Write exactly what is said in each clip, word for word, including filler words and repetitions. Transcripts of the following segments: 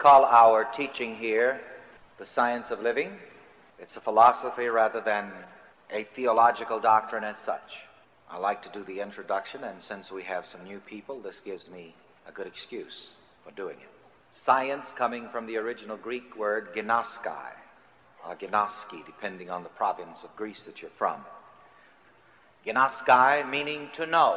call our teaching here the science of living. It's a philosophy rather than a theological doctrine as such. I like to do the introduction, and since we have some new people, this gives me a good excuse for doing it. Science coming from the original Greek word gnoskai, or gnoski, depending on the province of Greece that you're from. Gnoskai meaning to know.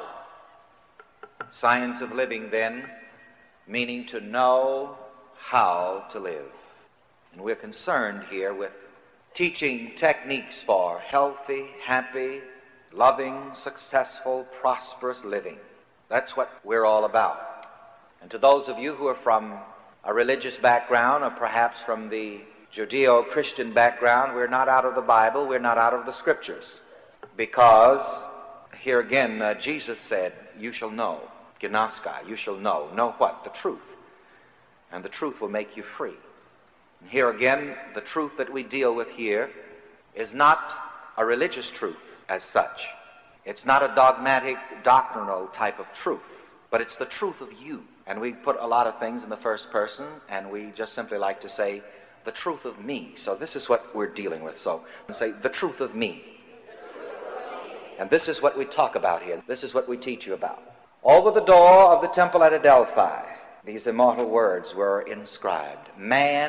Science of living, then, meaning to know how to live. And we're concerned here with teaching techniques for healthy, happy, loving, successful, prosperous living. That's what we're all about. And to those of you who are from a religious background, or perhaps from the Judeo-Christian background, we're not out of the Bible, we're not out of the Scriptures. Because, here again, uh, Jesus said, you shall know, gnoskai, you shall know. Know what? The truth. And the truth will make you free. And here again, the truth that we deal with here is not a religious truth as such. It's not a dogmatic, doctrinal type of truth, but it's the truth of you. And we put a lot of things in the first person, and we just simply like to say, the truth of me. So this is what we're dealing with. So say, the truth of me. And this is what we talk about here. This is what we teach you about. Over the door of the temple at Adelphi, these immortal words were inscribed. Man,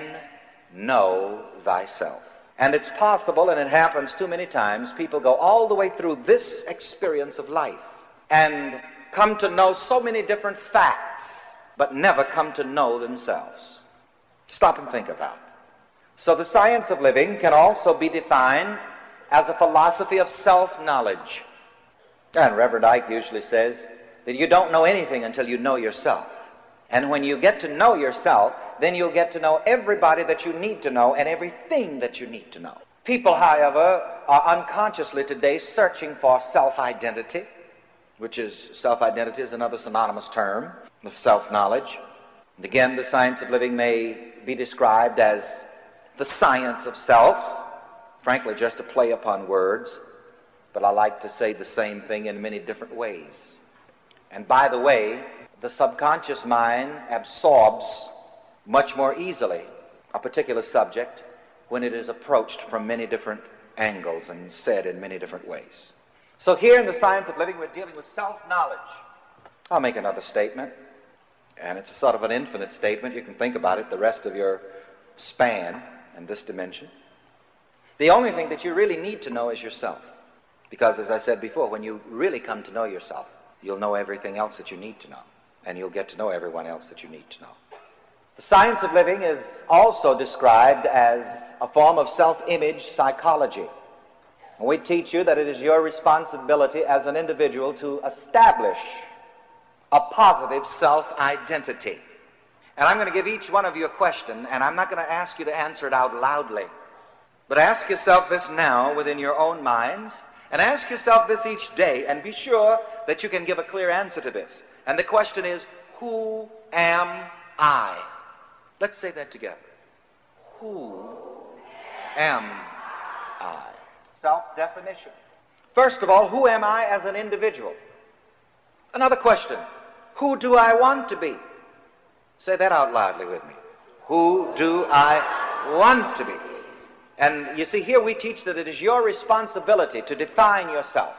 know thyself. And it's possible, and it happens too many times, people go all the way through this experience of life and come to know so many different facts, but never come to know themselves. Stop and think about it. So the science of living can also be defined as a philosophy of self-knowledge. And Reverend Ike usually says that you don't know anything until you know yourself. And when you get to know yourself, then you'll get to know everybody that you need to know and everything that you need to know. People, however, are unconsciously today searching for self-identity, which is, self-identity is another synonymous term with self-knowledge. And again, the science of living may be described as the science of self, frankly, just a play upon words, but I like to say the same thing in many different ways. And by the way, the subconscious mind absorbs much more easily a particular subject when it is approached from many different angles and said in many different ways. So here in the science of living, we're dealing with self-knowledge. I'll make another statement, and it's a sort of an infinite statement. You can think about it the rest of your span in this dimension. The only thing that you really need to know is yourself. Because, as I said before, when you really come to know yourself, you'll know everything else that you need to know. And you'll get to know everyone else that you need to know. The science of living is also described as a form of self-image psychology. And we teach you that it is your responsibility as an individual to establish a positive self-identity. And I'm going to give each one of you a question, and I'm not going to ask you to answer it out loudly. But ask yourself this now within your own minds, and ask yourself this each day, and be sure that you can give a clear answer to this. And the question is, who am I? Let's say that together. Who am I? Self-definition. First of all, who am I as an individual? Another question. Who do I want to be? Say that out loudly with me. Who do I want to be? And you see, here we teach that it is your responsibility to define yourself.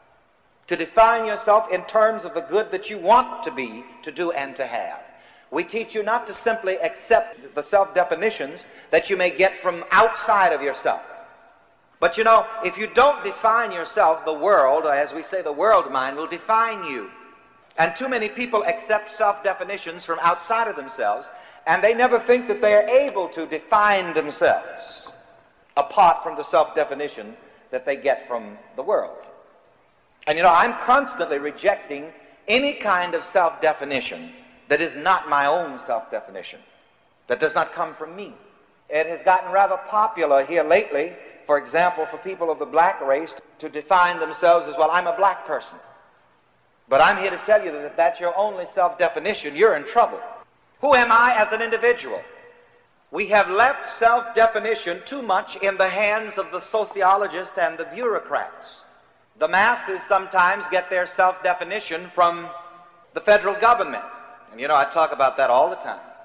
To define yourself in terms of the good that you want to be, to do, and to have. We teach you not to simply accept the self-definitions that you may get from outside of yourself. But you know, if you don't define yourself, the world, or as we say, the world mind, will define you. And too many people accept self-definitions from outside of themselves, and they never think that they are able to define themselves apart from the self-definition that they get from the world. And you know, I'm constantly rejecting any kind of self-definition that is not my own self-definition, that does not come from me. It has gotten rather popular here lately, for example, for people of the black race to define themselves as, well, I'm a black person. But I'm here to tell you that if that's your only self-definition, you're in trouble. Who am I as an individual? We have left self-definition too much in the hands of the sociologists and the bureaucrats. The masses sometimes get their self-definition from the federal government. And you know, I talk about that all the time.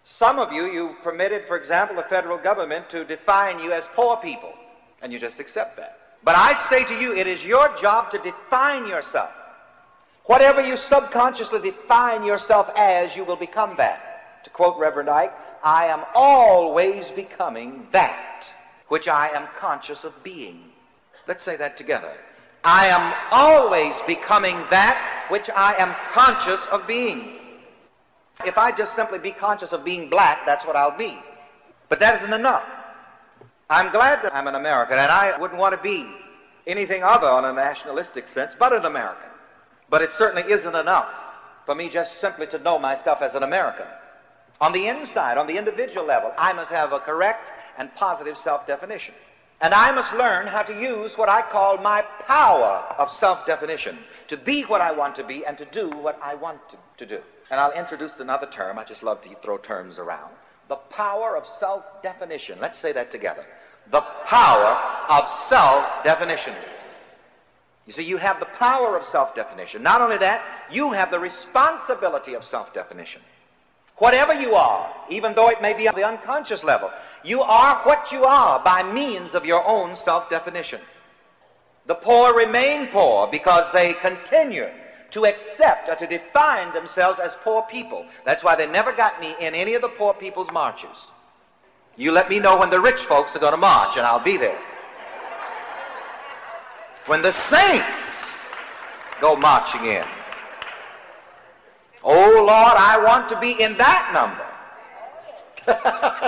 Some of you, you permitted, for example, the federal government to define you as poor people, and you just accept that. But I say to you, it is your job to define yourself. Whatever you subconsciously define yourself as, you will become that. To quote Reverend Ike, I am always becoming that which I am conscious of being. Let's say that together. I am always becoming that which I am conscious of being. If I just simply be conscious of being black, that's what I'll be. But that isn't enough. I'm glad that I'm an American, and I wouldn't want to be anything other in a nationalistic sense but an American. But it certainly isn't enough for me just simply to know myself as an American. On the inside, on the individual level, I must have a correct and positive self-definition. And I must learn how to use what I call my power of self-definition, to be what I want to be and to do what I want to, to do. And I'll introduce another term. I just love to throw terms around. The power of self-definition. Let's say that together. The power of self-definition. You see, you have the power of self-definition. Not only that, you have the responsibility of self-definition. Whatever you are, even though it may be on the unconscious level, you are what you are by means of your own self-definition. The poor remain poor because they continue to accept or to define themselves as poor people. That's why they never got me in any of the poor people's marches. You let me know when the rich folks are going to march, and I'll be there. When the saints go marching in, oh, Lord, I want to be in that number.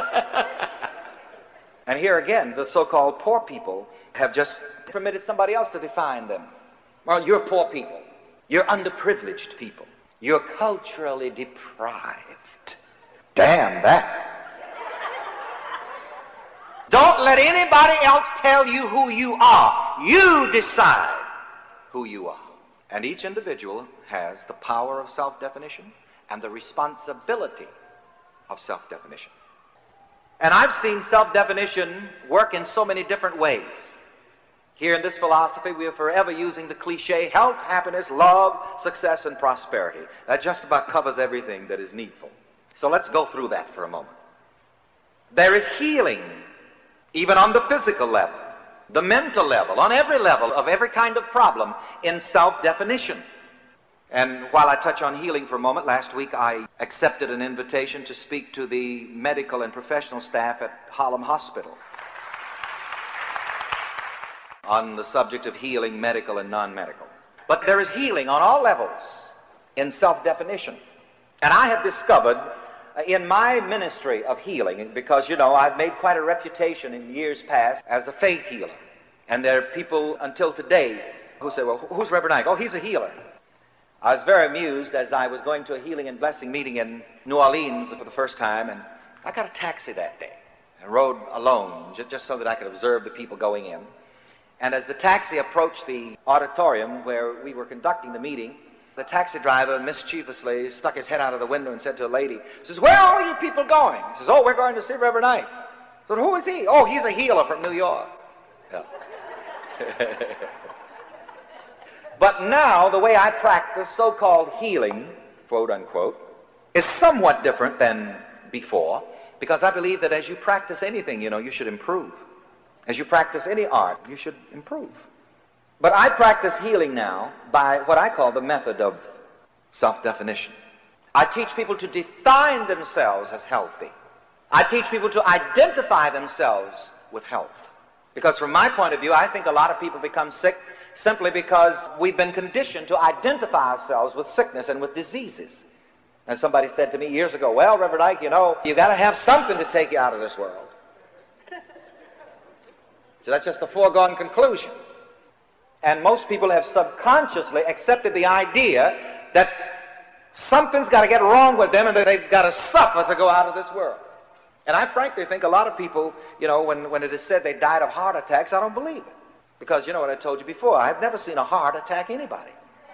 And here again, the so-called poor people have just permitted somebody else to define them. Well, you're poor people. You're underprivileged people. You're culturally deprived. Damn that. Don't let anybody else tell you who you are. You decide who you are. And each individual has the power of self-definition and the responsibility of self-definition. And I've seen self-definition work in so many different ways. Here in this philosophy, we are forever using the cliche, health, happiness, love, success, and prosperity. That just about covers everything that is needful. So let's go through that for a moment. There is healing, even on the physical level, the mental level, on every level of every kind of problem in self-definition. And while I touch on healing for a moment, last week I accepted an invitation to speak to the medical and professional staff at Harlem Hospital on the subject of healing, medical and non-medical. But there is healing on all levels in self-definition. And I have discovered in my ministry of healing, because, you know, I've made quite a reputation in years past as a faith healer. And there are people until today who say, well, who's Reverend Ike? Oh, he's a healer. I was very amused as I was going to a healing and blessing meeting in New Orleans for the first time, and I got a taxi that day. I rode alone, just, just so that I could observe the people going in. And as the taxi approached the auditorium where we were conducting the meeting, the taxi driver mischievously stuck his head out of the window and said to a lady, says, where are you people going? He says, oh, we're going to see Reverend Ike. I said, who is he? Oh, he's a healer from New York. Yeah. But now, the way I practice so-called healing, quote unquote, is somewhat different than before, because I believe that as you practice anything, you know, you should improve. As you practice any art, you should improve. But I practice healing now by what I call the method of self-definition. I teach people to define themselves as healthy. I teach people to identify themselves with health. Because from my point of view, I think a lot of people become sick simply because we've been conditioned to identify ourselves with sickness and with diseases. And somebody said to me years ago, well, Reverend Ike, you know, you got to have something to take you out of this world. So that's just a foregone conclusion. And most people have subconsciously accepted the idea that something's got to get wrong with them and that they've got to suffer to go out of this world. And I frankly think a lot of people, you know, when, when it is said they died of heart attacks, I don't believe it. Because, you know what I told you before, I've never seen a heart attack anybody.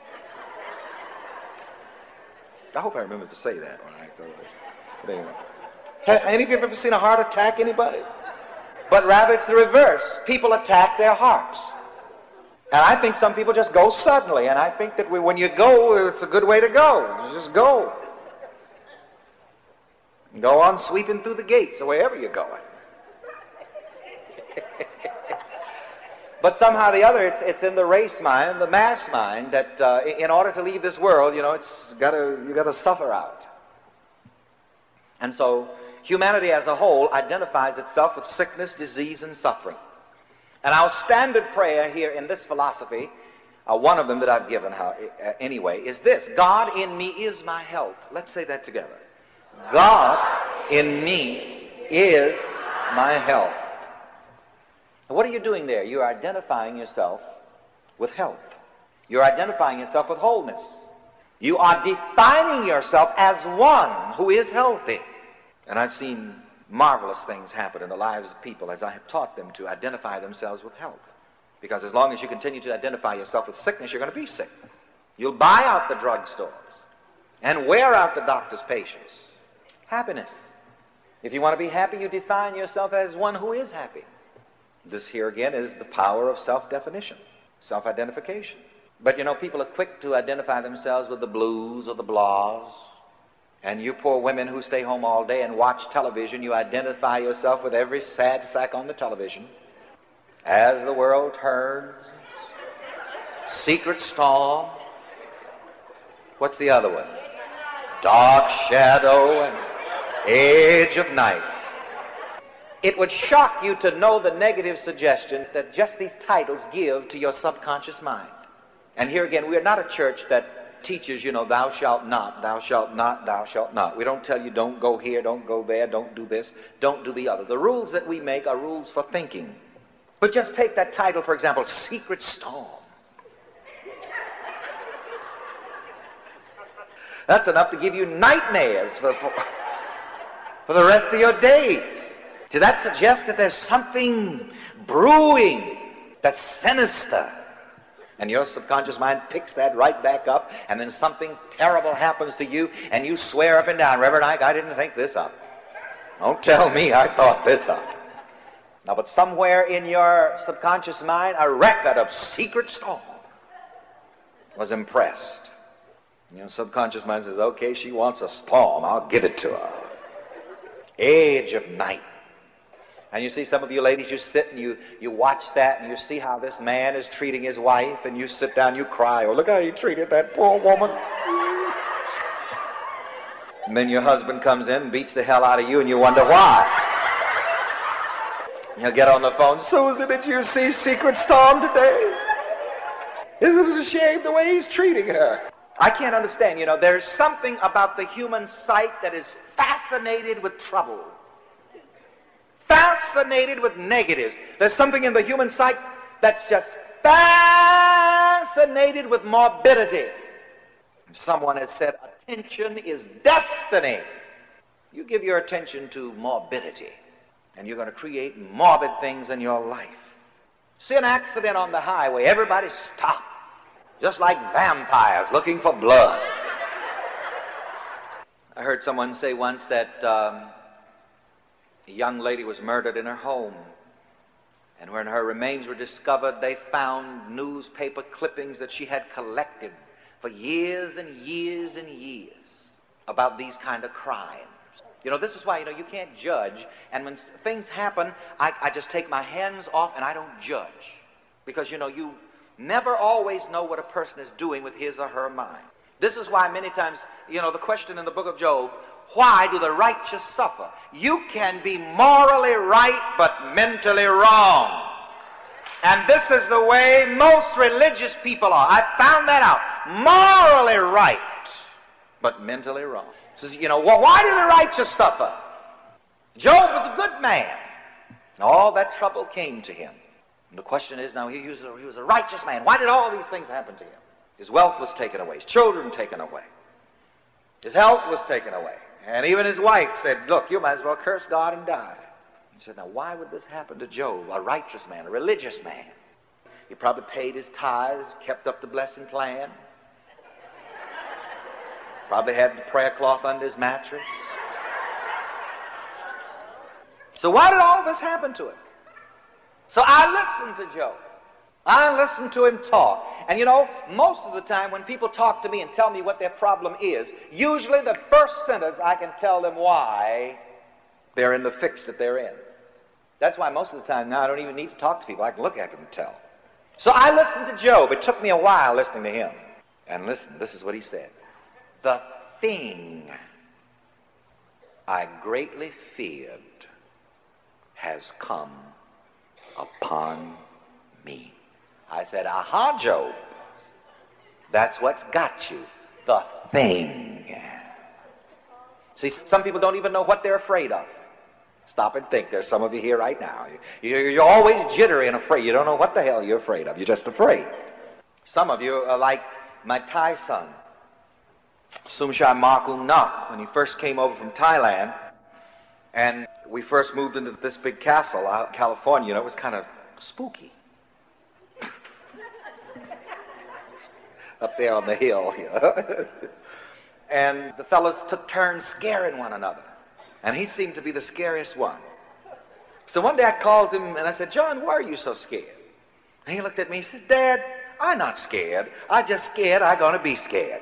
I hope I remember to say that when I go there. But anyway. Have any of you ever seen a heart attack anybody? But rather it's the reverse. People attack their hearts. And I think some people just go suddenly. And I think that we, when you go, it's a good way to go. You just go. Go on sweeping through the gates or wherever you're going. But somehow or the other, it's, it's in the race mind, the mass mind, that uh, in order to leave this world, you know, it's gotta, you got to suffer out. And so humanity as a whole identifies itself with sickness, disease, and suffering. And our standard prayer here in this philosophy, uh, one of them that I've given how, uh, anyway, is this: God in me is my health. Let's say that together. God in me is my health. What are you doing there? You're identifying yourself with health. You're identifying yourself with wholeness. You are defining yourself as one who is healthy. And I've seen marvelous things happen in the lives of people as I have taught them to identify themselves with health. Because as long as you continue to identify yourself with sickness, you're going to be sick. You'll buy out the drugstores and wear out the doctor's patients. Happiness. If you want to be happy, you define yourself as one who is happy. This here again is the power of self-definition, self-identification. But you know, people are quick to identify themselves with the blues or the blahs. And you poor women who stay home all day and watch television, you identify yourself with every sad sack on the television. As the world turns, Secret Storm. What's the other one? Dark Shadow and Edge of Night. It would shock you to know the negative suggestion that just these titles give to your subconscious mind. And here again, we are not a church that teaches, you know, thou shalt not, thou shalt not, thou shalt not. We don't tell you don't go here, don't go there, don't do this, don't do the other. The rules that we make are rules for thinking. But just take that title, for example, Secret Storm. That's enough to give you nightmares for, for, for the rest of your days. See, that suggests that there's something brewing that's sinister. And your subconscious mind picks that right back up, and then something terrible happens to you, and you swear up and down, Reverend Ike, I didn't think this up. Don't tell me I thought this up. Now, but somewhere in your subconscious mind, a record of Secret Storm was impressed. Your subconscious mind says, okay, she wants a storm, I'll give it to her. Edge of Night. And you see some of you ladies, you sit and you, you watch that and you see how this man is treating his wife, and you sit down, you cry, oh, look how he treated that poor woman. And then your husband comes in and beats the hell out of you, and you wonder why. He'll get on the phone, Susan, did you see Secret Storm today? Isn't it a shame the way he's treating her? I can't understand, you know, there's something about the human psyche that is fascinated with trouble. Fascinated with negatives. There's something in the human psyche that's just fascinated with morbidity. Someone has said, attention is destiny. You give your attention to morbidity, and you're going to create morbid things in your life. See an accident on the highway, everybody stop. Just like vampires looking for blood. I heard someone say once that um, a young lady was murdered in her home. And when her remains were discovered, they found newspaper clippings that she had collected for years and years and years about these kind of crimes. You know, this is why, you know, you can't judge. And when things happen, I, I just take my hands off and I don't judge. Because, you know, you never always know what a person is doing with his or her mind. This is why many times, you know, the question in the book of Job, why do the righteous suffer? You can be morally right but mentally wrong. And this is the way most religious people are. I found that out. Morally right but mentally wrong. Says, you know, well, why do the righteous suffer? Job was a good man. All that trouble came to him. And the question is now, he was, a, he was a righteous man. Why did all these things happen to him? His wealth was taken away. His children taken away. His health was taken away. And even his wife said, look, you might as well curse God and die. He said, now why would this happen to Job, a righteous man, a religious man? He probably paid his tithes, kept up the blessing plan. Probably had the prayer cloth under his mattress. So why did all this happen to him? So I listened to Job. I listen to him talk. And you know, most of the time when people talk to me and tell me what their problem is, usually the first sentence I can tell them why they're in the fix that they're in. That's why most of the time now I don't even need to talk to people. I can look at them and tell. So I listened to Job. It took me a while listening to him. And listen, this is what he said. The thing I greatly feared has come upon me. I said, aha, Job. That's what's got you. The thing. See, some people don't even know what they're afraid of. Stop and think. There's some of you here right now. You're always jittery and afraid. You don't know what the hell you're afraid of. You're just afraid. Some of you are like my Thai son, Sumshai Markung Nak, when he first came over from Thailand, and we first moved into this big castle out in California. You know, it was kind of spooky. Up there on the hill, you know. And the fellows took turns scaring one another. And he seemed to be the scariest one. So one day I called him and I said, John, why are you so scared? And he looked at me and said, Dad, I'm not scared. I just scared I'm going to be scared.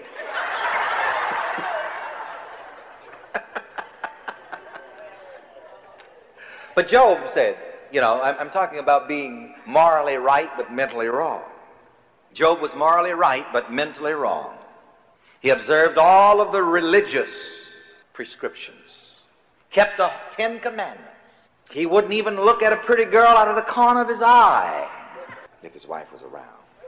But Job said, you know, I'm, I'm talking about being morally right but mentally wrong. Job was morally right but mentally wrong. He observed all of the religious prescriptions, kept the Ten Commandments. He wouldn't even look at a pretty girl out of the corner of his eye if his wife was around.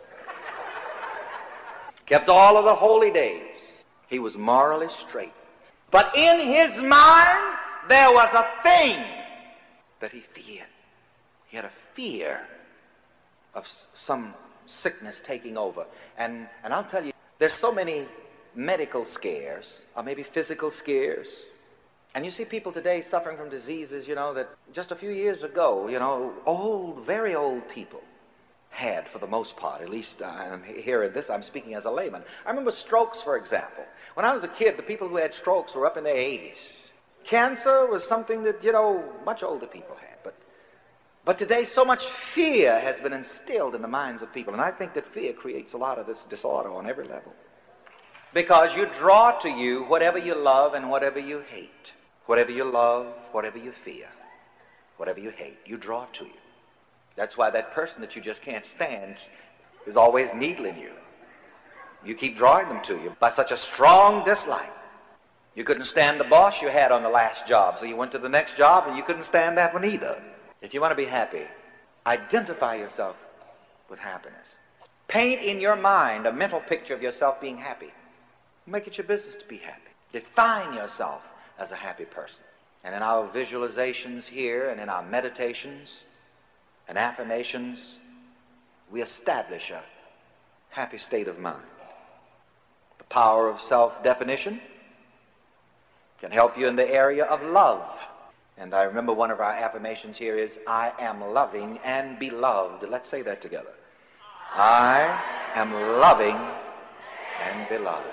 Kept all of the holy days. He was morally straight. But in his mind, there was a thing that he feared. He had a fear of some sickness taking over. And, and I'll tell you, there's so many medical scares, or maybe physical scares. And you see people today suffering from diseases, you know, that just a few years ago, you know, old, very old people had, for the most part. At least I'm hearing this, I'm speaking as a layman. I remember strokes, for example. When I was a kid, the people who had strokes were up in their eighties. Cancer was something that, you know, much older people had. But, but today, so much fear has been instilled in the minds of people. And I think that fear creates a lot of this disorder on every level. Because you draw to you whatever you love and whatever you hate. Whatever you love, whatever you fear, whatever you hate, you draw to you. That's why that person that you just can't stand is always needling you. You keep drawing them to you by such a strong dislike. You couldn't stand the boss you had on the last job, so you went to the next job and you couldn't stand that one either. If you want to be happy, identify yourself with happiness. Paint in your mind a mental picture of yourself being happy. Make it your business to be happy. Define yourself as a happy person. And in our visualizations here and in our meditations and affirmations, we establish a happy state of mind. The power of self-definition can help you in the area of love. And I remember one of our affirmations here is, I am loving and beloved. Let's say that together. I am loving and beloved.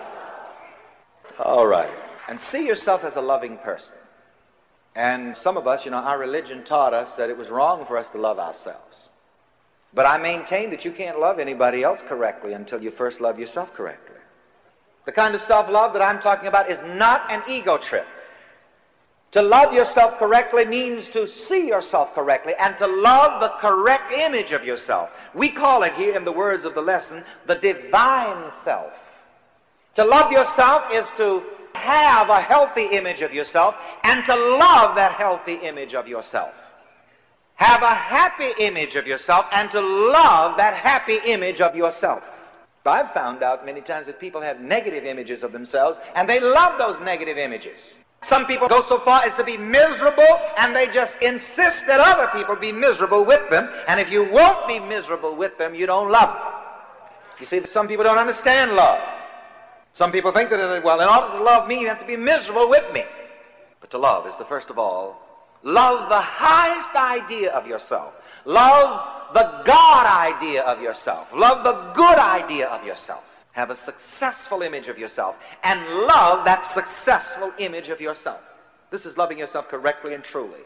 All right. And see yourself as a loving person. And some of us, you know, our religion taught us that it was wrong for us to love ourselves. But I maintain that you can't love anybody else correctly until you first love yourself correctly. The kind of self-love that I'm talking about is not an ego trip. To love yourself correctly means to see yourself correctly and to love the correct image of yourself. We call it here in the words of the lesson, the divine self. To love yourself is to have a healthy image of yourself and to love that healthy image of yourself. Have a happy image of yourself and to love that happy image of yourself. I've found out many times that people have negative images of themselves and they love those negative images. Some people go so far as to be miserable and they just insist that other people be miserable with them. And if you won't be miserable with them, you don't love them. You see, some people don't understand love. Some people think that, well, in order to love me, you have to be miserable with me. But to love is to, first of all, love the highest idea of yourself. Love the God idea of yourself. Love the good idea of yourself. Have a successful image of yourself. And love that successful image of yourself. This is loving yourself correctly and truly.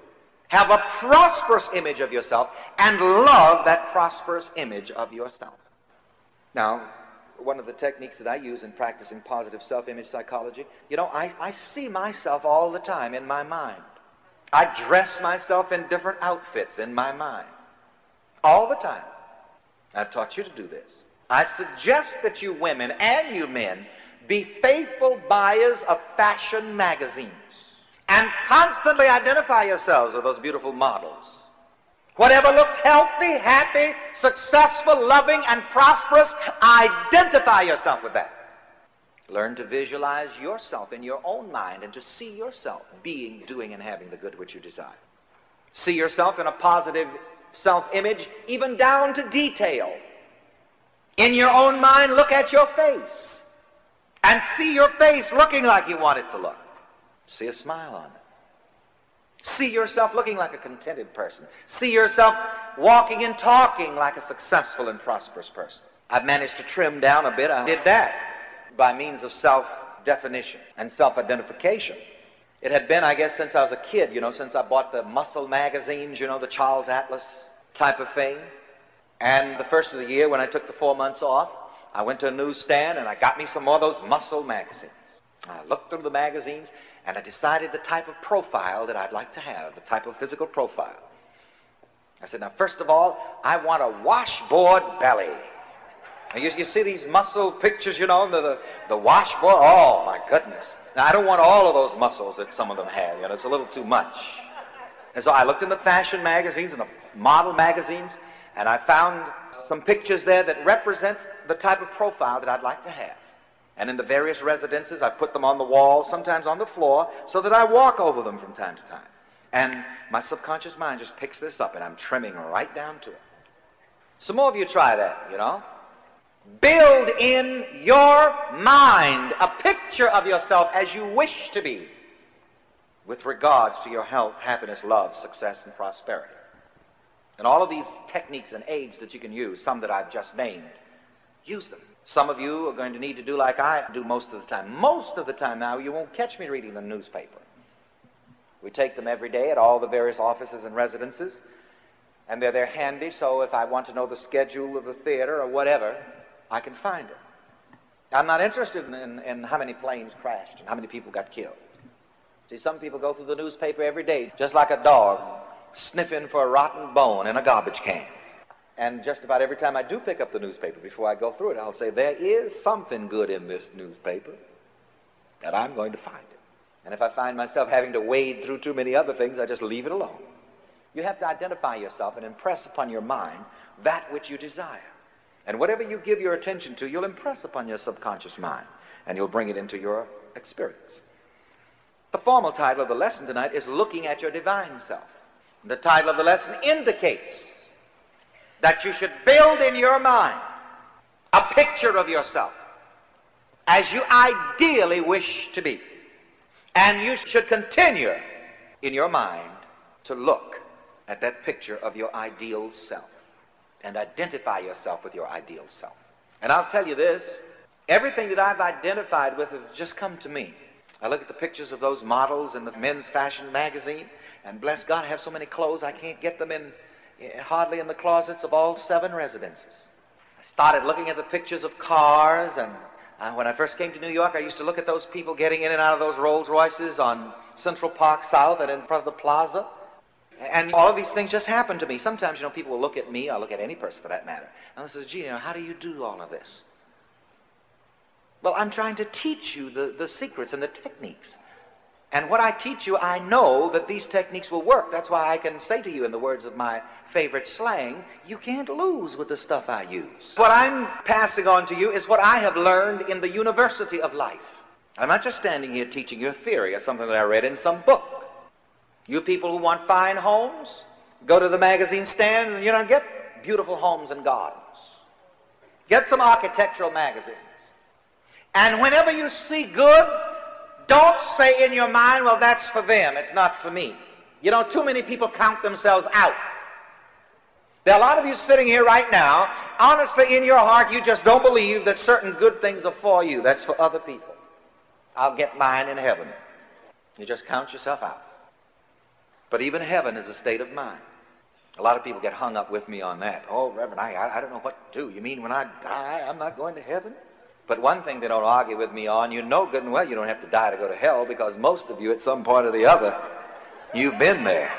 Have a prosperous image of yourself and love that prosperous image of yourself. Now, one of the techniques that I use in practicing positive self-image psychology, you know, I, I see myself all the time in my mind. I dress myself in different outfits in my mind. All the time. I've taught you to do this. I suggest that you women and you men be faithful buyers of fashion magazines and constantly identify yourselves with those beautiful models. Whatever looks healthy, happy, successful, loving, and prosperous, identify yourself with that. Learn to visualize yourself in your own mind and to see yourself being, doing, and having the good which you desire. See yourself in a positive self-image, even down to detail. In your own mind, look at your face and see your face looking like you want it to look. See a smile on it. See yourself looking like a contented person. See yourself walking and talking like a successful and prosperous person. I've managed to trim down a bit. I did that by means of self-definition and self-identification. It had been, I guess, since I was a kid, you know, since I bought the muscle magazines, you know, the Charles Atlas type of thing. And the first of the year, when I took the four months off, I went to a newsstand and I got me some more of those muscle magazines. I looked through the magazines and I decided the type of profile that I'd like to have, the type of physical profile. I said, now, first of all, I want a washboard belly. Now, you, you see these muscle pictures, you know, the, the, the washboard? Oh, my goodness. Now, I don't want all of those muscles that some of them have. You know, it's a little too much. And so I looked in the fashion magazines and the model magazines, and I found some pictures there that represent the type of profile that I'd like to have. And in the various residences, I put them on the wall, sometimes on the floor, so that I walk over them from time to time. And my subconscious mind just picks this up, and I'm trimming right down to it. Some more of you try that, you know. Build in your mind a picture of yourself as you wish to be with regards to your health, happiness, love, success, and prosperity. And all of these techniques and aids that you can use, some that I've just named, use them. Some of you are going to need to do like I do most of the time. Most of the time now, you won't catch me reading the newspaper. We take them every day at all the various offices and residences, and they're there handy, so if I want to know the schedule of the theater or whatever, I can find it. I'm not interested in, in, in how many planes crashed and how many people got killed. See, some people go through the newspaper every day, just like a dog, sniffing for a rotten bone in a garbage can. And just about every time I do pick up the newspaper, before I go through it, I'll say, there is something good in this newspaper, and I'm going to find it. And if I find myself having to wade through too many other things, I just leave it alone. You have to identify yourself and impress upon your mind that which you desire. And whatever you give your attention to, you'll impress upon your subconscious mind, and you'll bring it into your experience. The formal title of the lesson tonight is Looking at Your Divine Self. The title of the lesson indicates that you should build in your mind a picture of yourself as you ideally wish to be. And you should continue in your mind to look at that picture of your ideal self and identify yourself with your ideal self. And I'll tell you this, everything that I've identified with has just come to me. I look at the pictures of those models in the men's fashion magazine, and bless God, I have so many clothes I can't get them in hardly in the closets of all seven residences. I started looking at the pictures of cars, and uh, when I first came to New York, I used to look at those people getting in and out of those Rolls Royces on Central Park South and in front of the plaza. And all of these things just happen to me. Sometimes, you know, people will look at me, I'll look at any person for that matter, and they say, gee, you know, how do you do all of this? Well, I'm trying to teach you the, the secrets and the techniques. And what I teach you, I know that these techniques will work. That's why I can say to you in the words of my favorite slang, you can't lose with the stuff I use. What I'm passing on to you is what I have learned in the university of life. I'm not just standing here teaching you a theory or something that I read in some book. You people who want fine homes, go to the magazine stands and you don't get beautiful homes and gardens. Get some architectural magazines. And whenever you see good, don't say in your mind, well, that's for them, it's not for me. You know, too many people count themselves out. There are a lot of you sitting here right now, honestly in your heart, you just don't believe that certain good things are for you. That's for other people. I'll get mine in heaven. You just count yourself out. But even heaven is a state of mind. A lot of people get hung up with me on that. Oh, Reverend, I, I don't know what to do. You mean when I die, I'm not going to heaven? But one thing they don't argue with me on, you know good and well you don't have to die to go to hell, because most of you at some point or the other, you've been there.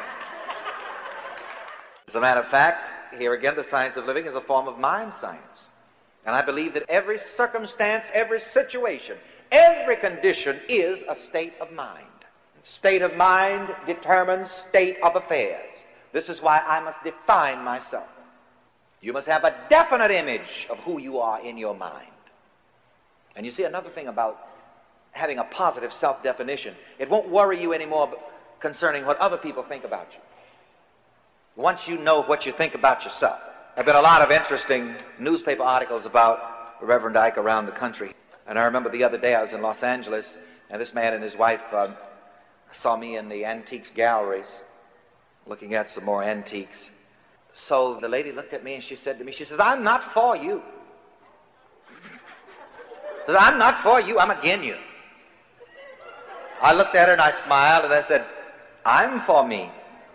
As a matter of fact, here again, the science of living is a form of mind science. And I believe that every circumstance, every situation, every condition is a state of mind. State of mind determines state of affairs. This is why I must define myself. You must have a definite image of who you are in your mind. And you see, another thing about having a positive self-definition, it won't worry you anymore concerning what other people think about you. Once you know what you think about yourself. There have been a lot of interesting newspaper articles about Reverend Ike around the country. And I remember the other day I was in Los Angeles, and this man and his wife uh, saw me in the antiques galleries looking at some more antiques. So the lady looked at me and she said to me, she says, I'm not for you. She says, I'm not for you, I'm against you. I looked at her and I smiled and I said, I'm for me.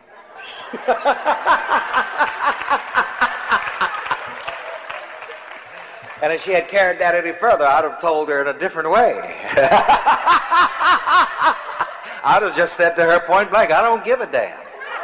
And if she had carried that any further, I'd have told her in a different way. I'd have just said to her point blank, I don't give a damn.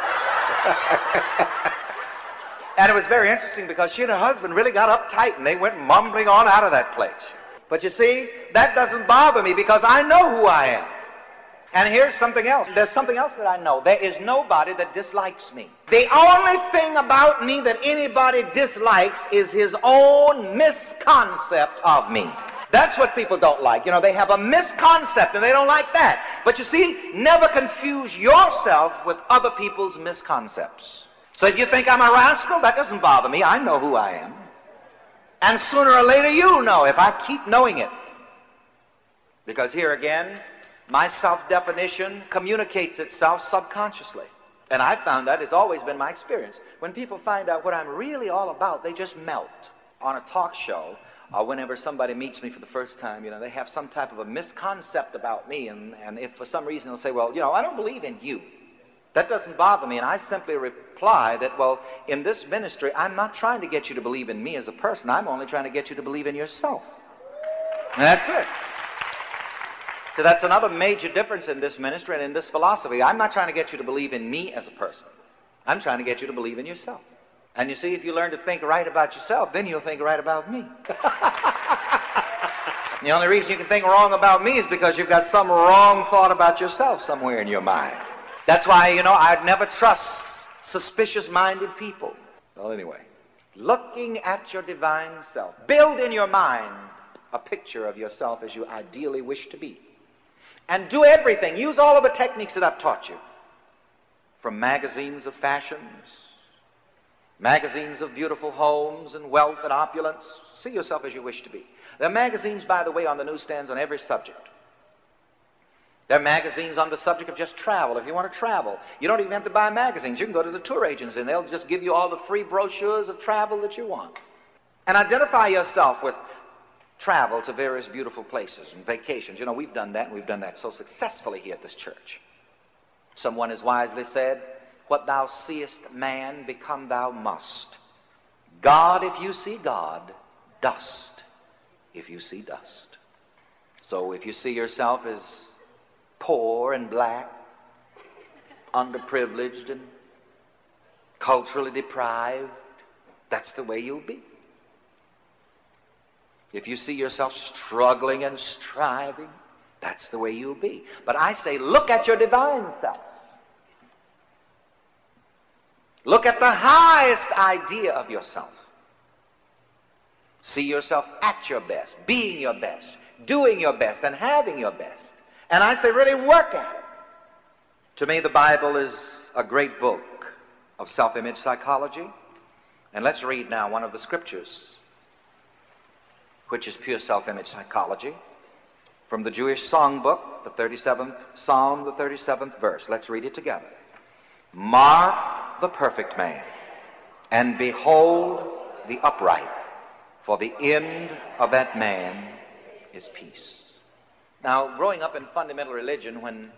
And it was very interesting because she and her husband really got uptight and they went mumbling on out of that place. But you see, that doesn't bother me because I know who I am. And here's something else. There's something else that I know. There is nobody that dislikes me. The only thing about me that anybody dislikes is his own misconcept of me. That's what people don't like. You know, they have a misconcept and they don't like that. But you see, never confuse yourself with other people's misconcepts. So if you think I'm a rascal, that doesn't bother me. I know who I am. And sooner or later you'll know if I keep knowing it. Because here again, my self-definition communicates itself subconsciously. And I found that has always been my experience. When people find out what I'm really all about, they just melt. On a talk show, or whenever somebody meets me for the first time, you know, they have some type of a misconcept about me. And, and if for some reason they'll say, well, you know, I don't believe in you. That doesn't bother me. And I simply reply that, well, in this ministry, I'm not trying to get you to believe in me as a person. I'm only trying to get you to believe in yourself. And that's it. So that's another major difference in this ministry and in this philosophy. I'm not trying to get you to believe in me as a person. I'm trying to get you to believe in yourself. And you see, if you learn to think right about yourself, then you'll think right about me. The only reason you can think wrong about me is because you've got some wrong thought about yourself somewhere in your mind. That's why, you know, I'd never trust suspicious-minded people. Well, anyway, looking at your divine self. Build in your mind a picture of yourself as you ideally wish to be. And do everything. Use all of the techniques that I've taught you. From magazines of fashions, magazines of beautiful homes and wealth and opulence. See yourself as you wish to be. There are magazines, by the way, on the newsstands on every subject. There are magazines on the subject of just travel. If you want to travel, you don't even have to buy magazines. You can go to the tour agents and they'll just give you all the free brochures of travel that you want. And identify yourself with travel to various beautiful places and vacations. You know, we've done that, and we've done that so successfully here at this church. Someone has wisely said, what thou seest man, become thou must. God, if you see God, dust, if you see dust. So if you see yourself as poor and black, underprivileged and culturally deprived, that's the way you'll be. If you see yourself struggling and striving, that's the way you'll be. But I say, look at your divine self. Look at the highest idea of yourself. See yourself at your best, being your best, doing your best, and having your best. And I say, really work at it. To me, the Bible is a great book of self-image psychology. And let's read now one of the scriptures, which is pure self-image psychology, from the Jewish songbook, the thirty-seventh Psalm, the thirty-seventh verse. Let's read it together. Mark the perfect man, and behold the upright, for the end of that man is peace. Now, growing up in fundamental religion, when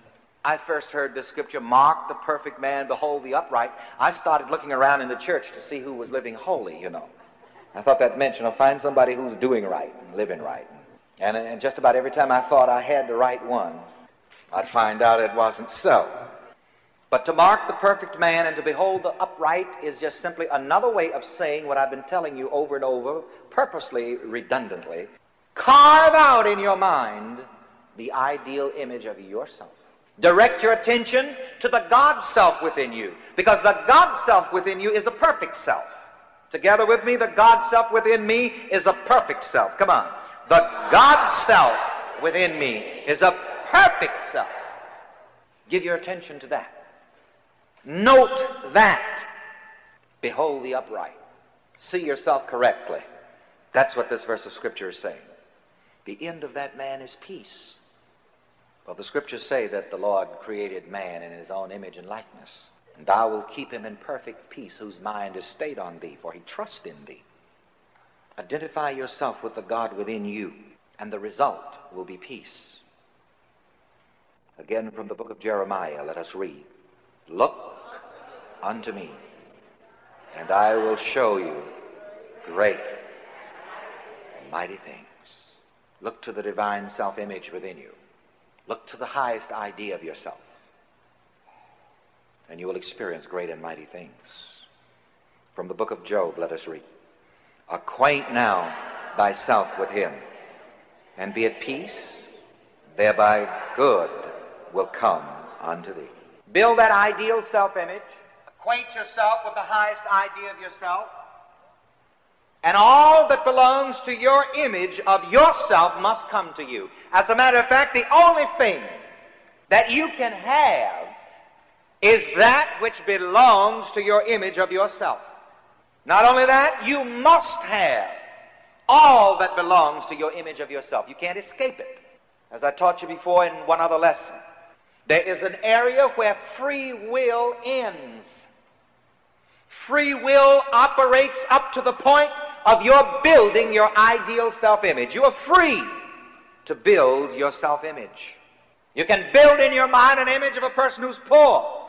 I first heard this scripture, mark the perfect man, behold the upright. I started looking around in the church to see who was living holy, you know. I thought that meant, you know, find somebody who's doing right and living right. And, and just about every time I thought I had the right one, I'd find out it wasn't so. But to mark the perfect man and to behold the upright is just simply another way of saying what I've been telling you over and over, purposely, redundantly. Carve out in your mind the ideal image of yourself. Direct your attention to the God self within you, because the God self within you is a perfect self. Together with me, the God self within me is a perfect self. Come on. The God self within me is a perfect self. Give your attention to that. Note that. Behold the upright. See yourself correctly. That's what this verse of Scripture is saying. The end of that man is peace. Well, the Scriptures say that the Lord created man in his own image and likeness. And thou wilt keep him in perfect peace, whose mind is stayed on thee, for he trusts in thee. Identify yourself with the God within you, and the result will be peace. Again, from the book of Jeremiah, let us read. Look unto me, and I will show you great and mighty things. Look to the divine self-image within you. Look to the highest idea of yourself, and you will experience great and mighty things. From the book of Job, let us read. Acquaint now thyself with him, and be at peace, thereby good will come unto thee. Build that ideal self-image. Acquaint yourself with the highest idea of yourself. And all that belongs to your image of yourself must come to you. As a matter of fact, the only thing that you can have is that which belongs to your image of yourself. Not only that, you must have all that belongs to your image of yourself. You can't escape it. As I taught you before in one other lesson, there is an area where free will ends. Free will operates up to the point of your building your ideal self-image. You are free to build your self-image. You can build in your mind an image of a person who's poor,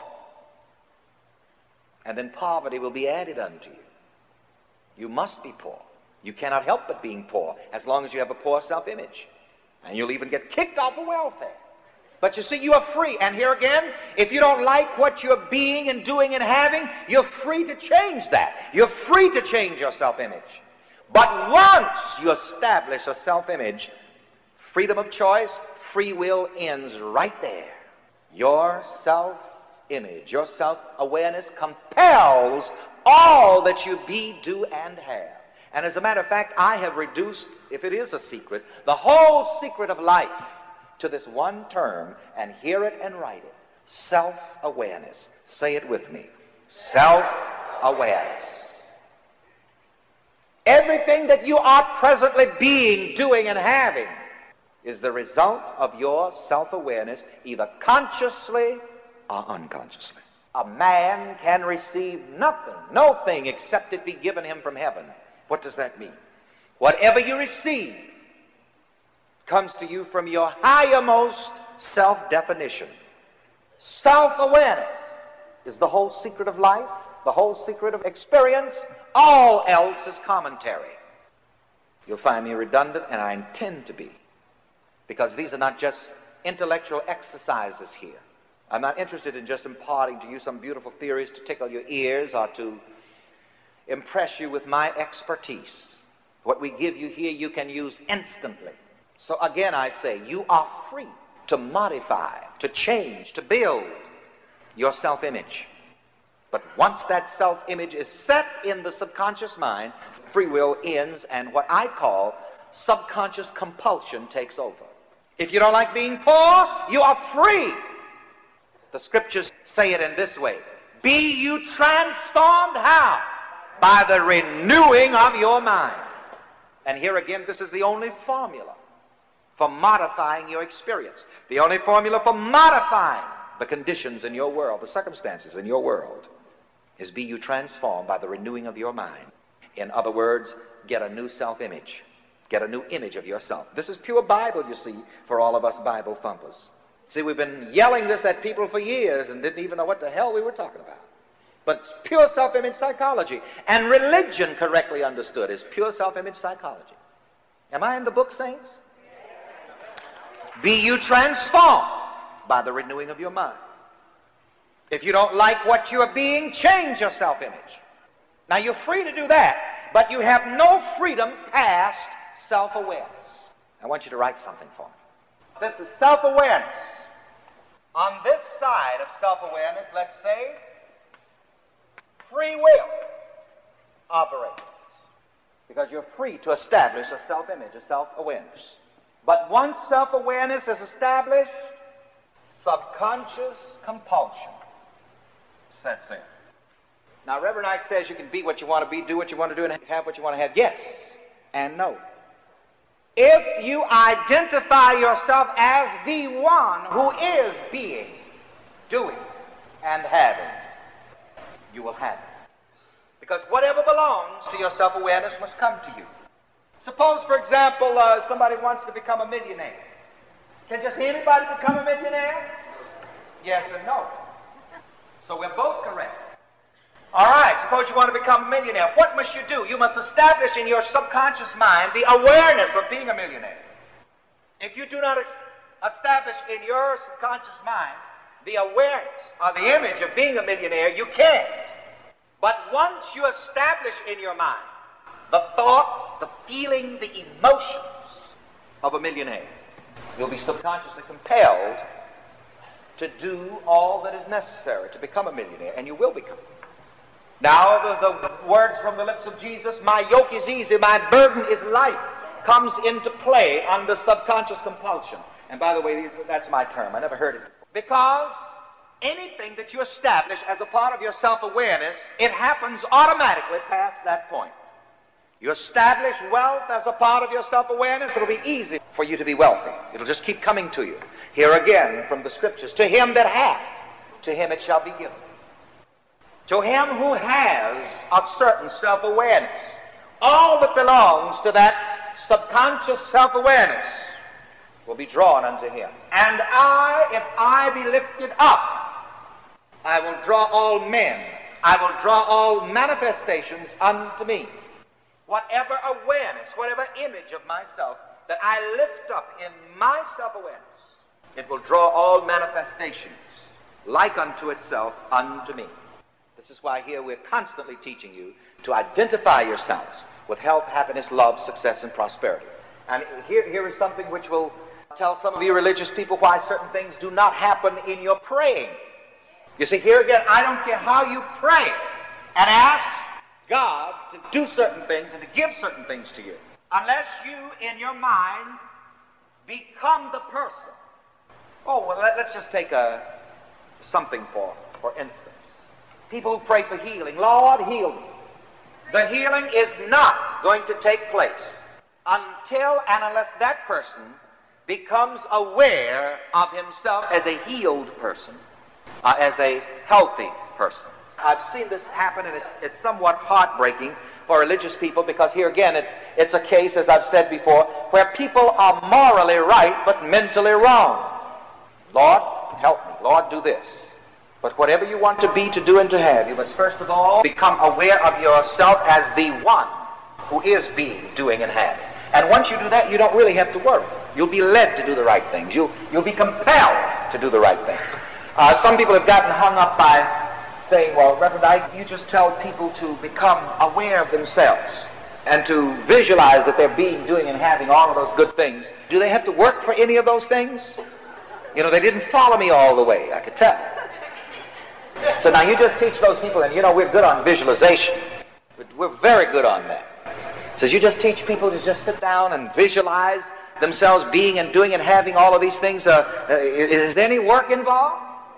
and then poverty will be added unto you. You must be poor. You cannot help but being poor as long as you have a poor self-image. And you'll even get kicked off of welfare. But you see, you are free. And here again, if you don't like what you're being and doing and having, you're free to change that. You're free to change your self-image. But once you establish a self-image, freedom of choice, free will ends right there. Your self-image, your self-awareness compels all that you be, do, and have. And as a matter of fact, I have reduced, if it is a secret, the whole secret of life to this one term, and hear it and write it. Self-awareness. Say it with me. Self-awareness. Everything that you are presently being, doing, and having is the result of your self-awareness, either consciously or unconsciously. A man can receive nothing, no thing, except it be given him from heaven. What does that mean? Whatever you receive comes to you from your highermost self-definition. Self-awareness is the whole secret of life, the whole secret of experience. All else is commentary. You'll find me redundant, and I intend to be, because these are not just intellectual exercises here. I'm not interested in just imparting to you some beautiful theories to tickle your ears or to impress you with my expertise. What we give you here, you can use instantly. So again, I say, you are free to modify, to change, to build your self-image. But once that self-image is set in the subconscious mind, free will ends, and what I call subconscious compulsion takes over. If you don't like being poor, you are free. The scriptures say it in this way. Be you transformed how? By the renewing of your mind. And here again, this is the only formula for modifying your experience. The only formula for modifying the conditions in your world, the circumstances in your world, is be you transformed by the renewing of your mind. In other words, get a new self-image. Get a new image of yourself. This is pure Bible, you see, for all of us Bible thumpers. See, we've been yelling this at people for years and didn't even know what the hell we were talking about. But it's pure self-image psychology. And religion, correctly understood, is pure self-image psychology. Am I in the book, saints? Be you transformed by the renewing of your mind. If you don't like what you are being, change your self-image. Now, you're free to do that, but you have no freedom past self-awareness. I want you to write something for me. This is self-awareness. On this side of self-awareness, let's say, free will operates. Because you're free to establish a self-image, a self-awareness. But once self-awareness is established, subconscious compulsion sets in. Now, Reverend Ike says you can be what you want to be, do what you want to do, and have what you want to have. Yes and no. If you identify yourself as the one who is being, doing, and having, you will have it. Because whatever belongs to your self-awareness must come to you. Suppose, for example, uh, somebody wants to become a millionaire. Can just anybody become a millionaire? Yes and no. So we're both correct. All right, suppose you want to become a millionaire. What must you do? You must establish in your subconscious mind the awareness of being a millionaire. If you do not ex- establish in your subconscious mind the awareness or the image of being a millionaire, you can't. But once you establish in your mind the thought, the feeling, the emotions of a millionaire, you'll be subconsciously compelled to do all that is necessary to become a millionaire, and you will become. Now, the, the words from the lips of Jesus, my yoke is easy, my burden is light, comes into play under subconscious compulsion. And by the way, that's my term. I never heard it before. Because anything that you establish as a part of your self-awareness, it happens automatically past that point. You establish wealth as a part of your self-awareness, it'll be easy for you to be wealthy. It'll just keep coming to you. Here again from the Scriptures, to him that hath, to him it shall be given. To him who has a certain self-awareness, all that belongs to that subconscious self-awareness will be drawn unto him. And I, if I be lifted up, I will draw all men, I will draw all manifestations unto me. Whatever awareness, whatever image of myself that I lift up in my self-awareness, it will draw all manifestations like unto itself unto me. This is why here we're constantly teaching you to identify yourselves with health, happiness, love, success, and prosperity. And here, here is something which will tell some of you religious people why certain things do not happen in your praying. You see, here again, I don't care how you pray and ask God to do certain things and to give certain things to you, unless you, in your mind, become the person. Oh, well, let, let's just take a something for, for instance. People who pray for healing, Lord, heal me. The healing is not going to take place until and unless that person becomes aware of himself as a healed person, uh, as a healthy person. I've seen this happen, and it's, it's somewhat heartbreaking for religious people, because here again it's, it's a case, as I've said before, where people are morally right but mentally wrong. Lord, help me. Lord, do this. But whatever you want to be, to do, and to have, you must first of all become aware of yourself as the one who is being, doing, and having. And once you do that, you don't really have to worry. You'll be led to do the right things. You'll, you'll be compelled to do the right things. Uh, some people have gotten hung up by saying, well, Reverend Ike, you just tell people to become aware of themselves and to visualize that they're being, doing, and having all of those good things. Do they have to work for any of those things? You know, they didn't follow me all the way, I could tell. So now you just teach those people, and you know, we're good on visualization. We're very good on that. So you just teach people to just sit down and visualize themselves being and doing and having all of these things. Uh, uh, is there any work involved?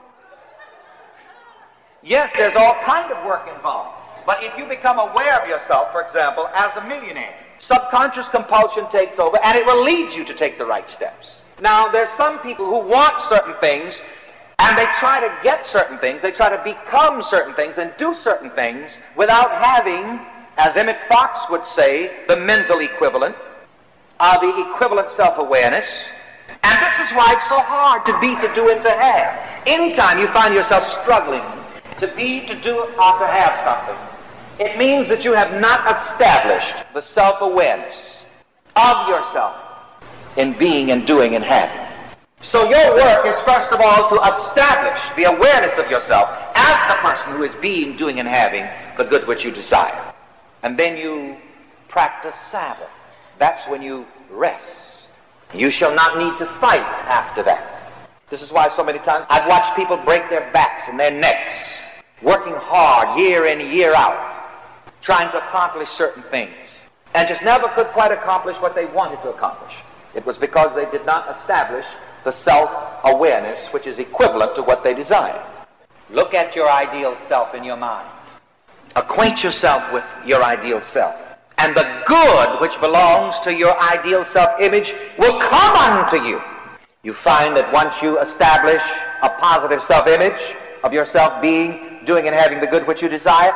Yes, there's all kind of work involved. But if you become aware of yourself, for example, as a millionaire, subconscious compulsion takes over, and it will lead you to take the right steps. Now, there's some people who want certain things, and they try to get certain things, they try to become certain things and do certain things without having, as Emmett Fox would say, the mental equivalent, or the equivalent self-awareness, And this is why it's so hard to be, to do, and to have. Anytime you find yourself struggling to be, to do, or to have something, it means that you have not established the self-awareness of yourself in being and doing and having. So your work is first of all to establish the awareness of yourself as the person who is being, doing, and having the good which you desire. And then you practice Sabbath. That's when you rest. You shall not need to fight after that. This is why so many times I've watched people break their backs and their necks, working hard year in, year out, trying to accomplish certain things, and just never could quite accomplish what they wanted to accomplish. It was because they did not establish the self-awareness which is equivalent to what they desire. Look at your ideal self in your mind. Acquaint yourself with your ideal self. And the good which belongs to your ideal self-image will come unto you. You find that once you establish a positive self-image of yourself being, doing, and having the good which you desire,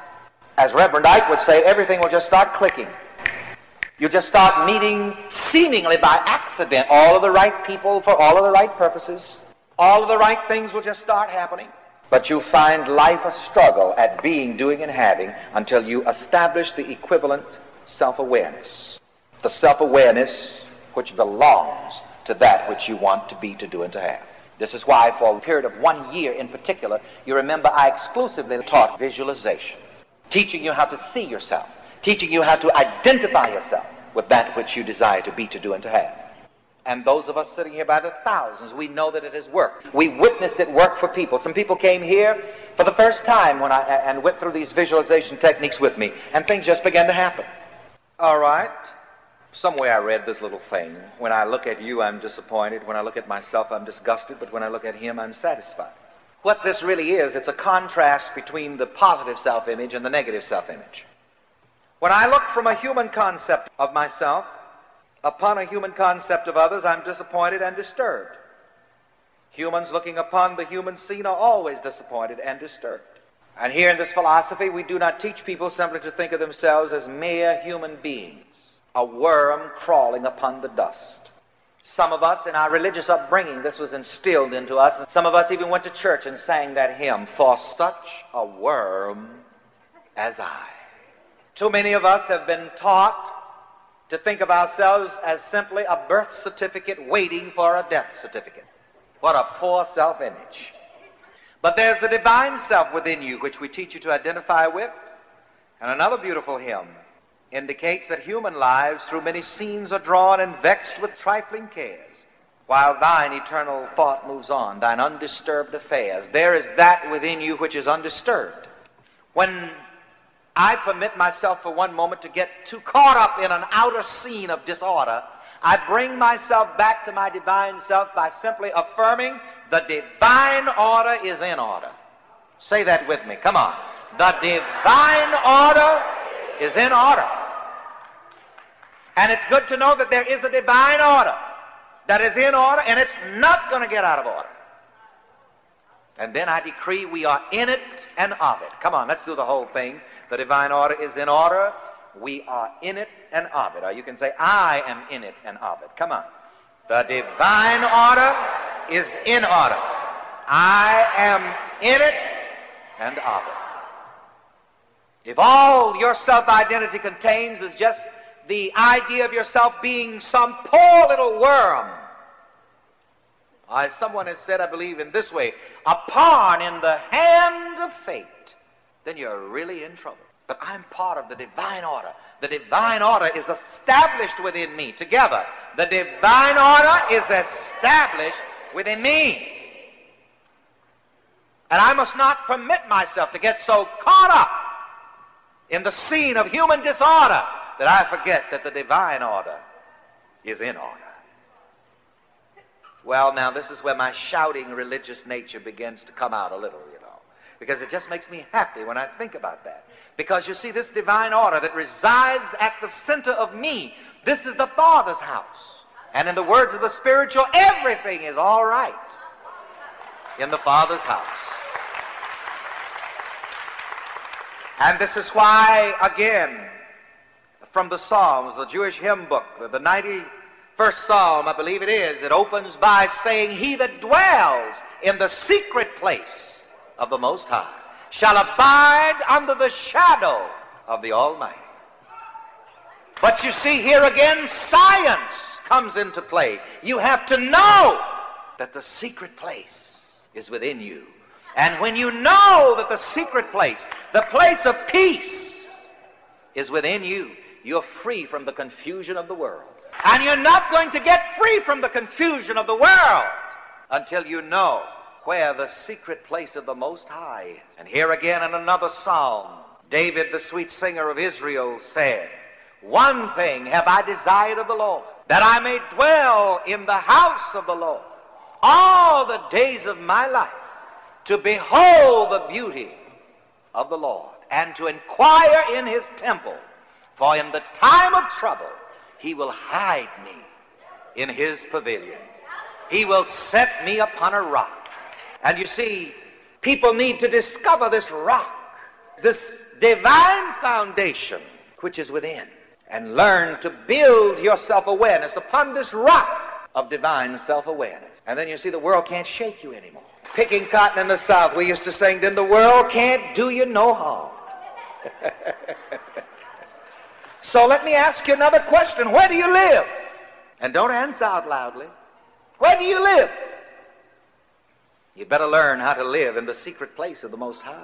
as Reverend Ike would say, everything will just start clicking. You just start meeting, seemingly by accident, all of the right people for all of the right purposes. All of the right things will just start happening. But you'll find life a struggle at being, doing, and having until you establish the equivalent self-awareness. The self-awareness which belongs to that which you want to be, to do, and to have. This is why for a period of one year in particular, you remember I exclusively taught visualization, teaching you how to see yourself, teaching you how to identify yourself with that which you desire to be, to do, and to have. And those of us sitting here by the thousands, we know that it has worked. We witnessed it work for people. Some people came here for the first time when I and went through these visualization techniques with me, and things just began to happen. All right. Somewhere I read this little thing. When I look at you, I'm disappointed. When I look at myself, I'm disgusted. But when I look at him, I'm satisfied. What this really is, it's a contrast between the positive self-image and the negative self-image. When I look from a human concept of myself upon a human concept of others, I'm disappointed and disturbed. Humans looking upon the human scene are always disappointed and disturbed. And here in this philosophy, we do not teach people simply to think of themselves as mere human beings, a worm crawling upon the dust. Some of us, in our religious upbringing, this was instilled into us, and some of us even went to church and sang that hymn, "For such a worm as I." Too many of us have been taught to think of ourselves as simply a birth certificate waiting for a death certificate. What a poor self-image. But there's the divine self within you, which we teach you to identify with. And another beautiful hymn indicates that human lives through many scenes are drawn and vexed with trifling cares, while thine eternal thought moves on, thine undisturbed affairs. There is that within you which is undisturbed. When I permit myself for one moment to get too caught up in an outer scene of disorder, I bring myself back to my divine self by simply affirming the divine order is in order. Say that with me. Come on. The divine order is in order. And it's good to know that there is a divine order that is in order, and it's not going to get out of order. And then I decree we are in it and of it. Come on, let's do the whole thing. The divine order is in order. We are in it and of it. Or you can say, I am in it and of it. Come on. The divine order is in order. I am in it and of it. If all your self-identity contains is just the idea of yourself being some poor little worm, as someone has said, I believe, in this way, a pawn in the hand of fate, then you're really in trouble. But I'm part of the divine order. The divine order is established within me. Together, the divine order is established within me. And I must not permit myself to get so caught up in the scene of human disorder that I forget that the divine order is in order. Well, now, this is where my shouting religious nature begins to come out a little, you know, because it just makes me happy when I think about that. Because, you see, this divine order that resides at the center of me, this is the Father's house. And in the words of the spiritual, everything is all right in the Father's house. And this is why, again, from the Psalms, the Jewish hymn book, the ninety first Psalm, I believe it is, it opens by saying, he that dwells in the secret place of the Most High shall abide under the shadow of the Almighty. But you see, here again, science comes into play. You have to know that the secret place is within you. And when you know that the secret place, the place of peace, is within you, you're free from the confusion of the world. And you're not going to get free from the confusion of the world until you know where the secret place of the Most High is. And here again in another psalm, David, the sweet singer of Israel, said, one thing have I desired of the Lord, that I may dwell in the house of the Lord all the days of my life, to behold the beauty of the Lord, and to inquire in his temple. For in the time of trouble he will hide me in his pavilion. He will set me upon a rock. And you see, people need to discover this rock, this divine foundation which is within, and learn to build your self-awareness upon this rock of divine self-awareness. And then you see the world can't shake you anymore. Picking cotton in the South, we used to sing, then the world can't do you no harm. So let me ask you another question. Where do you live? And don't answer out loudly. Where do you live? You'd better learn how to live in the secret place of the Most High.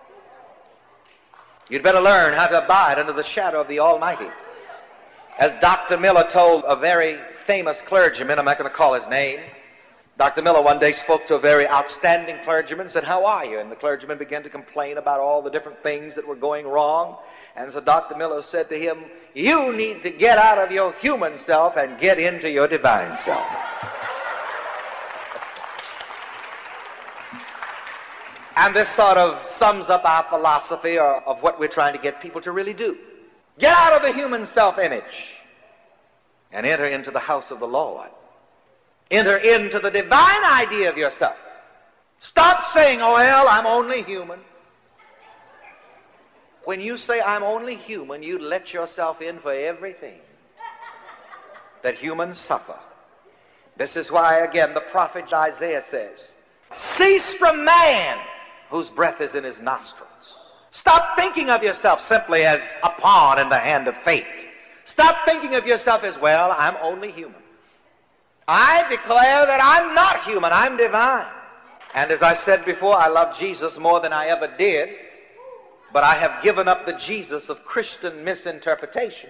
You'd better learn how to abide under the shadow of the Almighty. As Doctor Miller told a very famous clergyman, I'm not going to call his name, Doctor Miller one day spoke to a very outstanding clergyman and said, how are you? And the clergyman began to complain about all the different things that were going wrong. And so Doctor Miller said to him, you need to get out of your human self and get into your divine self. And this sort of sums up our philosophy or, of what we're trying to get people to really do. Get out of the human self-image and enter into the house of the Lord. Enter into the divine idea of yourself. Stop saying, oh, well, I'm only human. When you say, I'm only human, you let yourself in for everything that humans suffer. This is why, again, the prophet Isaiah says, cease from man whose breath is in his nostrils. Stop thinking of yourself simply as a pawn in the hand of fate. Stop thinking of yourself as, well, I'm only human. I declare that I'm not human, I'm divine. And as I said before, I love Jesus more than I ever did, but I have given up the Jesus of Christian misinterpretation.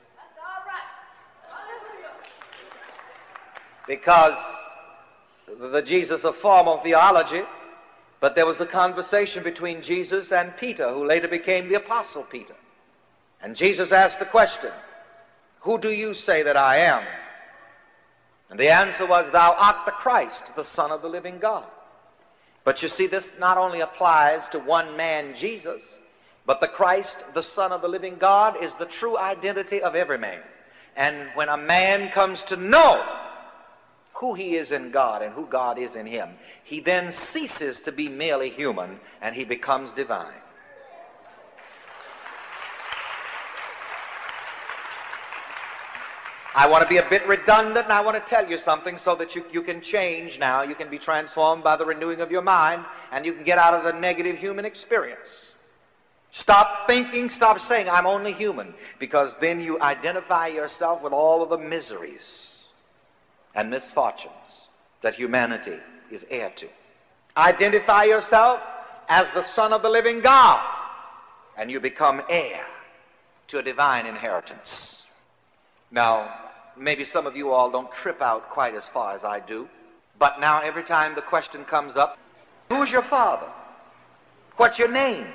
Because the Jesus of formal theology, but there was a conversation between Jesus and Peter, who later became the Apostle Peter. And Jesus asked the question, who do you say that I am? And the answer was, thou art the Christ, the Son of the living God. But you see, this not only applies to one man, Jesus, but the Christ, the Son of the living God, is the true identity of every man. And when a man comes to know who he is in God and who God is in him, he then ceases to be merely human and he becomes divine. I want to be a bit redundant, and I want to tell you something so that you, you can change now. You can be transformed by the renewing of your mind, and you can get out of the negative human experience. Stop thinking, stop saying, I'm only human, because then you identify yourself with all of the miseries and misfortunes that humanity is heir to. Identify yourself as the Son of the living God, and you become heir to a divine inheritance. Now, maybe some of you all don't trip out quite as far as I do, but now every time the question comes up, who's your father? What's your name?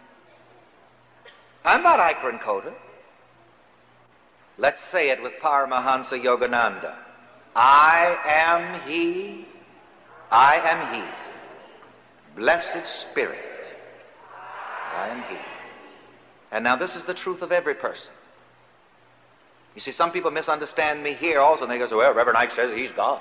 I'm not Ikran Kota. Let's say it with Paramahansa Yogananda. I am he, I am he. Blessed Spirit, I am he. And now this is the truth of every person. You see, some people misunderstand me here also, and they go, well, Reverend Ike says he's God.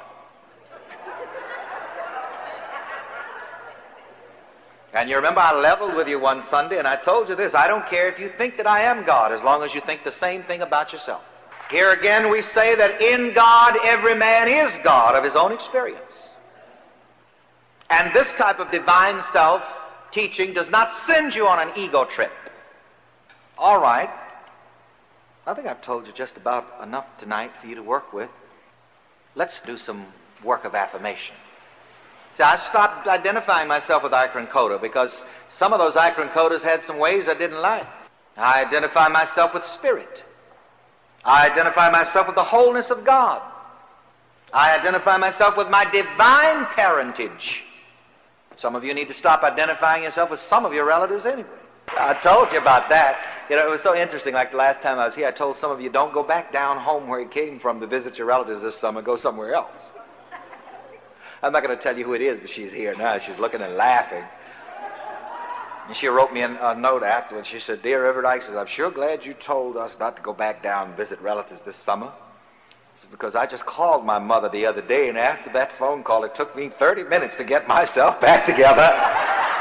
And you remember I leveled with you one Sunday, and I told you this, I don't care if you think that I am God, as long as you think the same thing about yourself. Here again we say that in God every man is God of his own experience. And this type of divine self-teaching does not send you on an ego trip. All right. I think I've told you just about enough tonight for you to work with. Let's do some work of affirmation. See, I stopped identifying myself with Iker and Coda because some of those Iker and Codas had some ways I didn't like. I identify myself with Spirit. I identify myself with the wholeness of God. I identify myself with my divine parentage. Some of you need to stop identifying yourself with some of your relatives anyway. I told you about that. You know, it was so interesting. Like the last time I was here, I told some of you, don't go back down home where you came from to visit your relatives this summer. Go somewhere else. I'm not going to tell you who it is, but she's here now. She's looking and laughing. And she wrote me a, a note afterwards. She said, Dear Reverend Ike, says, I'm sure glad you told us not to go back down and visit relatives this summer. Said, because I just called my mother the other day, and after that phone call, it took me thirty minutes to get myself back together.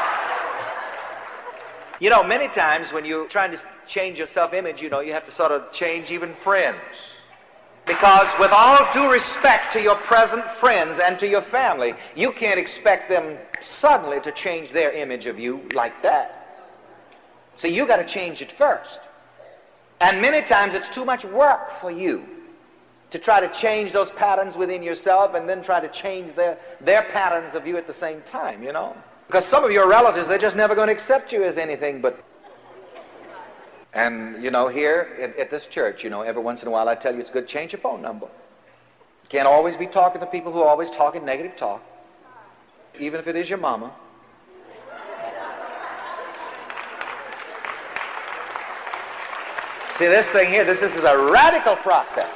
You know, many times when you're trying to change your self-image, you know, you have to sort of change even friends. Because with all due respect to your present friends and to your family, you can't expect them suddenly to change their image of you like that. So you got to change it first. And many times it's too much work for you to try to change those patterns within yourself and then try to change their, their patterns of you at the same time, you know. Because some of your relatives, they're just never going to accept you as anything but... And, you know, here at, at this church, you know, every once in a while I tell you it's good to change your phone number. You can't always be talking to people who are always talking negative talk, even if it is your mama. See, this thing here, this, this is a radical process.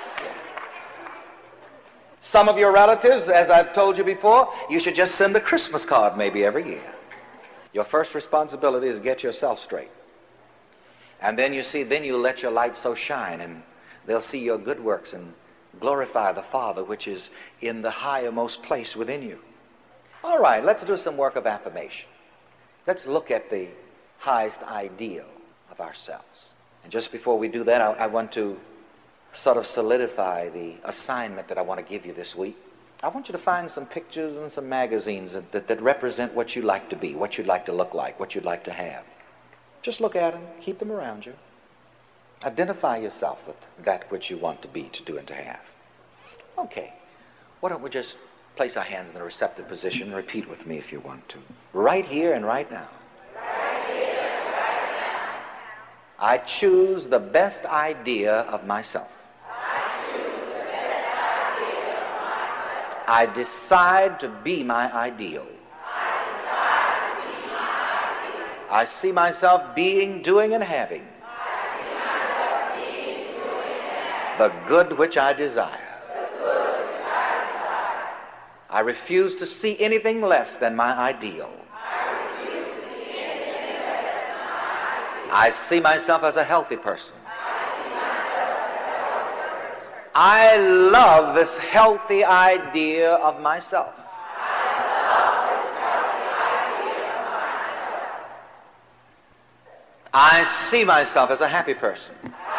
Some of your relatives, as I've told you before, you should just send a Christmas card maybe every year. Your first responsibility is to get yourself straight. And then you see, then you let your light so shine, and they'll see your good works and glorify the Father which is in the highermost place within you. All right, let's do some work of affirmation. Let's look at the highest ideal of ourselves. And just before we do that, I, I want to sort of solidify the assignment that I want to give you this week. I want you to find some pictures and some magazines that, that, that represent what you'd like to be, what you'd like to look like, what you'd like to have. Just look at them, keep them around you. Identify yourself with that which you want to be, to do, and to have. Okay, why don't we just place our hands in a receptive position. Repeat with me if you want to. Right here and right now. Right here and right now. I choose the best idea of myself. I decide to be my ideal. I decide to be my ideal. I see myself being, doing, and having I see myself being, doing, and having the good which I desire. the good which I desire. I refuse to see anything less than my ideal. I refuse to see anything less than my ideal. I see myself as a healthy person. I see myself as a healthy person. I love this healthy idea of myself. I see myself as a happy person.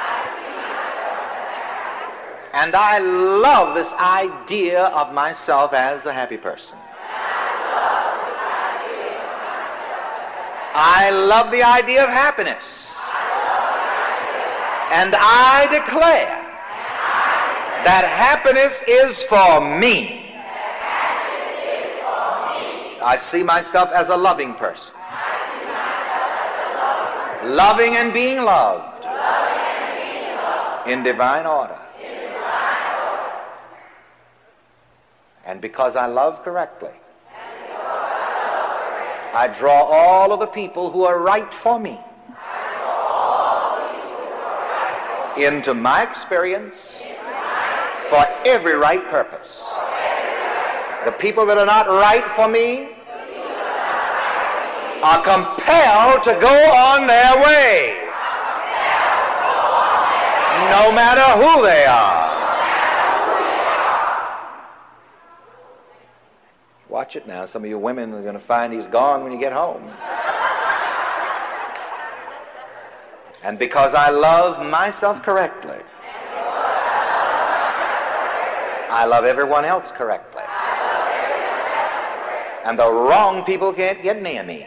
And I love this idea of myself as a happy person. I love the idea of happiness. And I declare that happiness is for me. I see myself as a loving person. Loving and being loved. In divine order. And because I love correctly, I draw all of the people who are right for me into my experience for every right purpose. The people that are not right for me are compelled to go on their way, no matter who they are. Watch it now. Some of you women are going to find he's gone when you get home. And because I love myself correctly, I love everyone else correctly. And the wrong people can't get near me.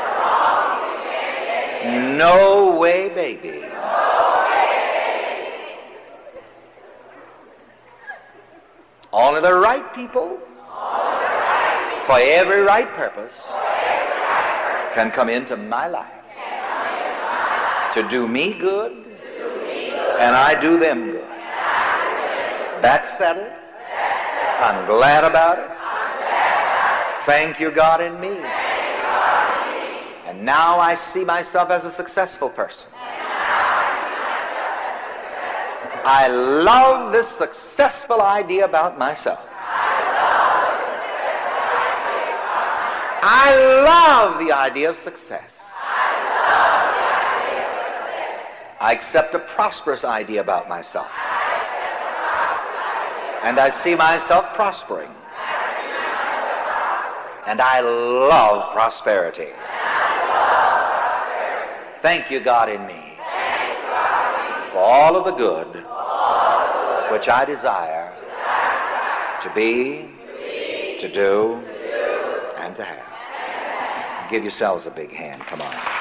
No way, baby. Only the right people, for every right purpose, can come into my life to do me good, and I do them good. That's settled. I'm glad about it. Thank you, God, in me. And now I see myself as a successful person. I love this successful idea about myself. I love the idea of success. I accept a prosperous idea about myself. And I see myself prospering. And I love prosperity. Thank you, God, in me, for all of the good which I desire to be, to do, and to have. Give yourselves a big hand. Come on.